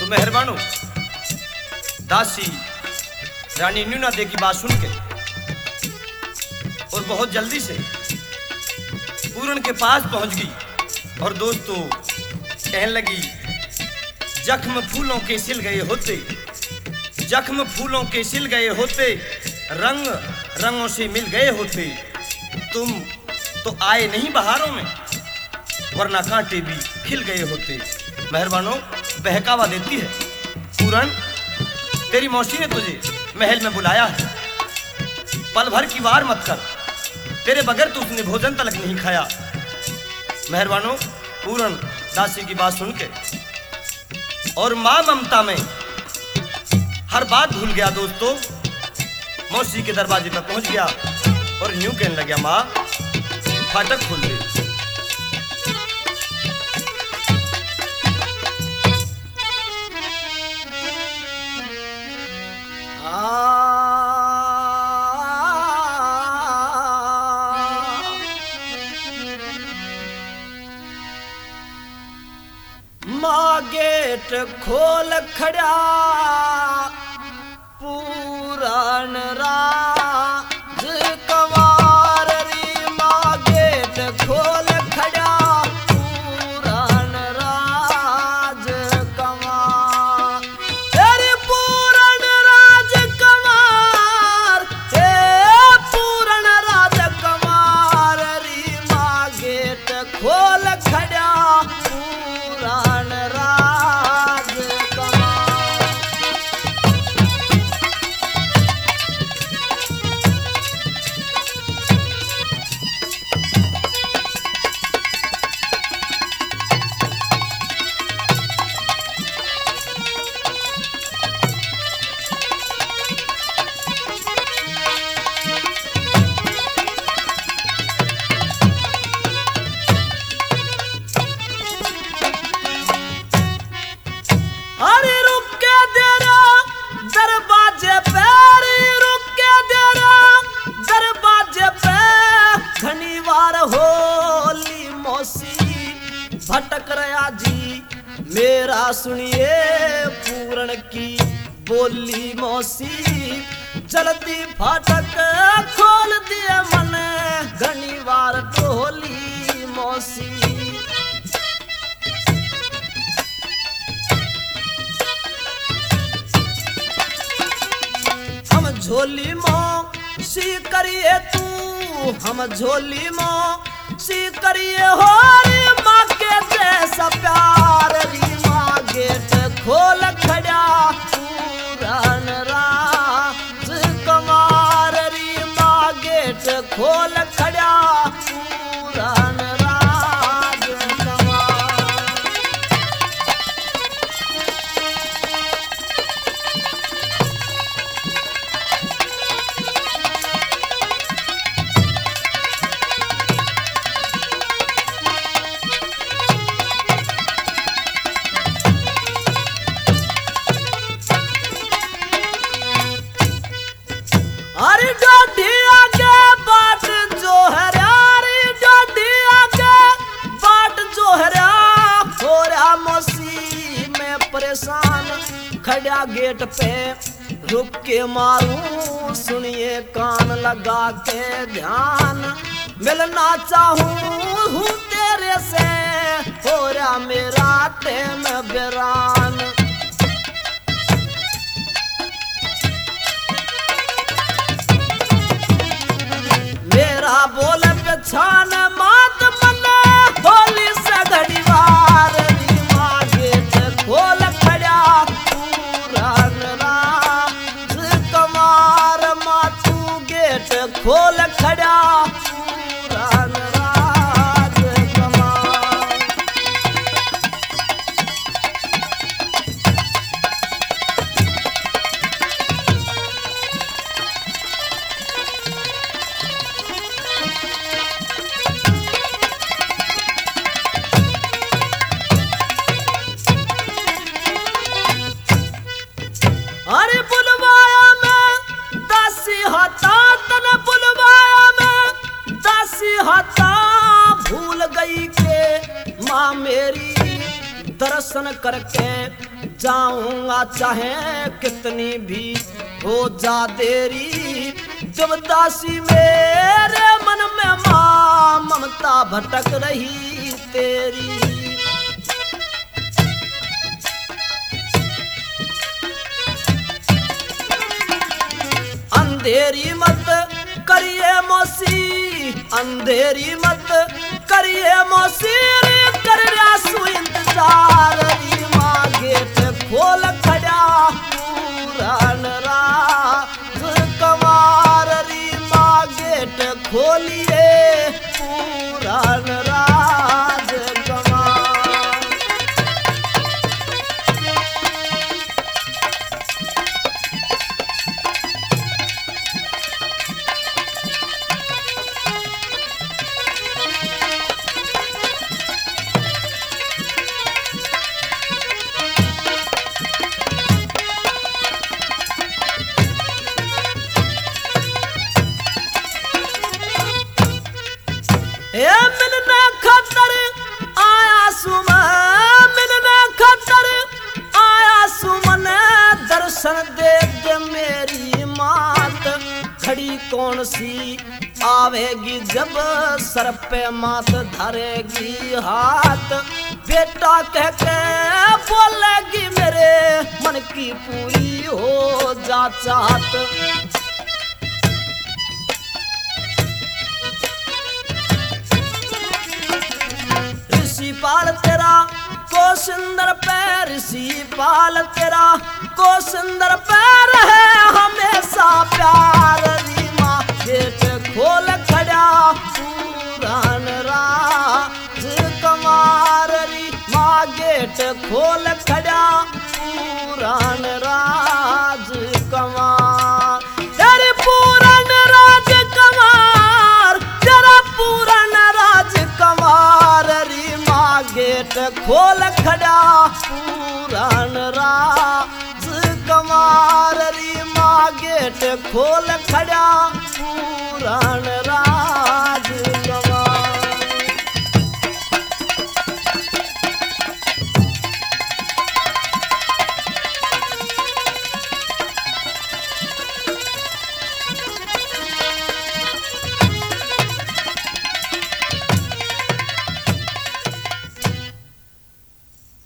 तो मेहरबानो दासी रानी न्यूना दे की बात सुन के और बहुत जल्दी से पूरन के पास पहुंच गई और दोस्तों कहने लगी, जख्म फूलों के सिल गए होते, जख्म फूलों के सिल गए होते, रंग रंगों से मिल गए होते, तुम तो आए नहीं बहारों में, वरना कांटे भी खिल गए होते। मेहरबानो बहकावा देती है, पूरन तेरी मौसी ने तुझे महल में बुलाया है, पल भर की वार मत कर, तेरे बगैर तो उसने भोजन तलक नहीं खाया। मेहरबानो पूरन दासी की बात सुन के और मां ममता में हर बात भूल गया दोस्तों, मौसी के दरवाजे पर पहुंच गया और यूं कहने लगा, मां फाटक खोल दे। माँ गेट खोल खड़ा पूरन राज कंवार री, माँ गेट खोल खड़ा पूरन राज कंवार, तेरे पूरन राज कंवार, हे पूरन राज कंवार री, माँ गेट खोल खड़ा पूरन राज कंवार। अरे रुक के तेरा दरवाजे पे, रुक के तेरा दरवाजे पे, घनी बार होली मौसी भटक रहा जी, मेरा सुनिए पूरन की बोली मौसी, जल्दी फाटक खोल दिए मन, घनी बार डोली मौसी। हम झोली मों सी करिए तू, हम झोली मों सी करिए हो रे, माँ के जैसा प्यार री, माँ गेट खोल खड़ा पूरन राज कंवार री, माँ गेट खोल खड़ा पूरन राज कंवार। अरे डोडी आगे बाट जो है रे, डोडी आगे बाट जो है रे, हो रहा मौसी में परेशान, खड़ा गेट पे रुक के मारूं, सुनिए कान लगा के ध्यान, मिलना चाहूं हूँ तेरे से, हो रहा मेरा टेम बेरान। मेरा बोल पछान मात मने, होली से घड़ी वार री, माँ गेट खोल खड़ा पूरन राज कंवार, माँ तू गेट खोल खड़ा पूरन राज कंवार। अरे बुलवाया मैं दासी हाथा, तने बुलवाया मैं दासी हाथा, भूल गई के माँ मेरी दर्शन करके जाऊंगा चाहे कितनी भी हो जा देरी। देवदासी मेरे मन में माँ ममता भटक रही तेरी। अंधेरी मत करिए मौसी, अंधेरी मत करिए मौसी, कर रहा इंतजार। री माँ गेट खोल खड़ा पूरन राज कमार। री माँ गेट खोलिए पूरन राज कमार। मिलने खतर आया सुमन, मिलने खतर आया सुमन। दर्शन दे दे मेरी मात, खड़ी कौन सी आवेगी जब सर पे मात धरेगी हाथ। बेटा कह के बोलेगी मेरे मन की पूरी हो जा चाहत। ऋषि पाल तेरा को सुंदर पैर, ऋषि पाल तेरा को सुंदर पैर है हमेशा प्यार। री माँ गेट खोल खड़ा पूरन राज कमार। री माँ गेट खोल खड़ा पूरन राज कमार। तेरे पूरन राज कमार, तेरा पूरन राज कमार। री माँ गेट खोल खड़ा पूरन राज कमार। री माँ गेट खोल खड़ा पूरन